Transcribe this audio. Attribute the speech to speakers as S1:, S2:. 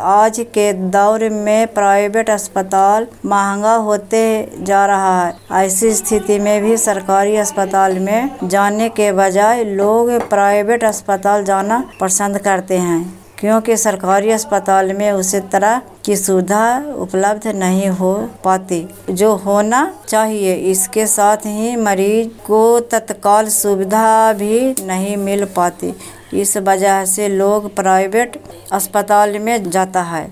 S1: आज के दौर में प्राइवेट अस्पताल महंगा होते जा रहा है। ऐसी स्थिति में भी सरकारी अस्पताल में जाने के बजाय लोग प्राइवेट अस्पताल जाना पसंद करते हैं, क्योंकि सरकारी अस्पताल में उसी तरह की सुविधा उपलब्ध नहीं हो पाती जो होना चाहिए। इसके साथ ही मरीज को तत्काल सुविधा भी नहीं मिल पाती। इस वजह से लोग प्राइवेट अस्पताल में जाता है।